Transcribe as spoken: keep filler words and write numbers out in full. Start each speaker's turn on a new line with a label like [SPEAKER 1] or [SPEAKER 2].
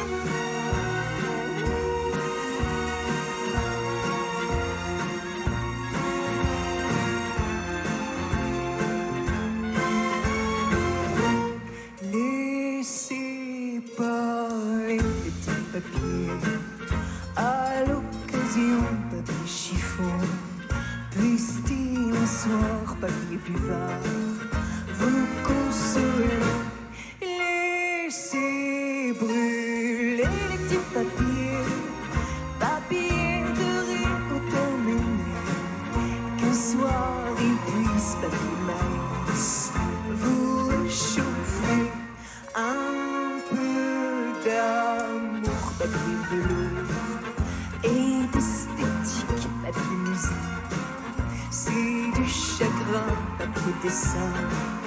[SPEAKER 1] Laissez parler les petits papiers, à l'occasion papier chiffon, Plestis, soir, papier buvard, vous consolez. Laissez brûler les petits papiers, papier de rire au terminé, qu'un soir il puisse papier maïs vous réchauffer. Un peu d'amour, papier velours, et d'esthétique, papier musique. C'est du chagrin, papier dessin.